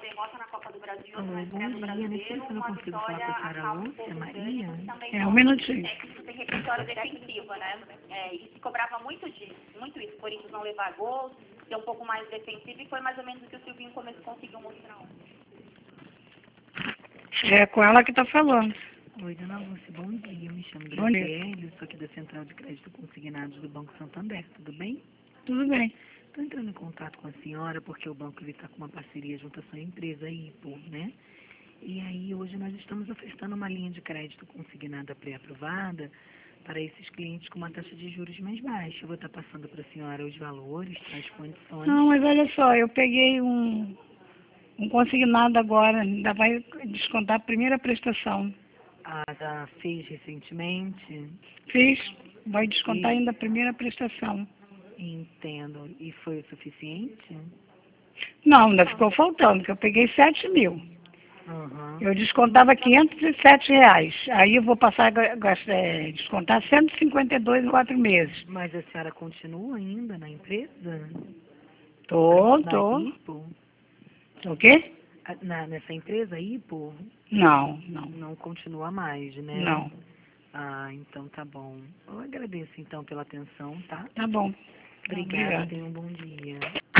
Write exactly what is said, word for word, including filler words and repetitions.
derrota na Copa do Brasil, Alô, na estreia do bom dia. Nesse Brasileiro, eu não uma consigo falar vitória com a senhora acaba um Lúcia, pouco Maria? grande, também É, um minutinho. técnico tem repertório defensiva, né? É, e se cobrava muito disso, muito isso, por isso não levar gols, ser um pouco mais defensivo, e foi mais ou menos o que o Silvinho come- conseguiu mostrar ontem. É com ela que tá falando. Oi, dona Lúcia, bom dia. Eu me chamo Bom dia. Graciele, sou aqui da Central de Crédito Consignados do Banco Santander, tudo bem? Tudo bem. Estou entrando em contato com a senhora porque o banco está com uma parceria junto à sua empresa, Ipo, né? E aí hoje nós estamos ofertando uma linha de crédito consignada pré-aprovada para esses clientes com uma taxa de juros mais baixa. Eu vou estar passando para a senhora os valores, as condições. Não, mas olha só, eu peguei um, um consignado agora, ainda vai descontar a primeira prestação. Ah, já fez recentemente? Fiz, vai descontar E- ainda a primeira prestação. Entendo. E foi o suficiente? Não, ainda ficou faltando, porque eu peguei sete mil. Aham. Eu descontava quinhentos e sete reais. Aí eu vou passar a ga- gas- é, descontar cento e cinquenta e dois em quatro meses. Mas a senhora continua ainda na empresa? Tô, Na tô. Ipo? O quê? Ah, Na, nessa empresa Ipo? Não, não, Não continua mais, né? não. Ah, então tá bom. Eu agradeço então pela atenção, tá? Tá bom. Obrigada, Obrigada. tenha um bom dia.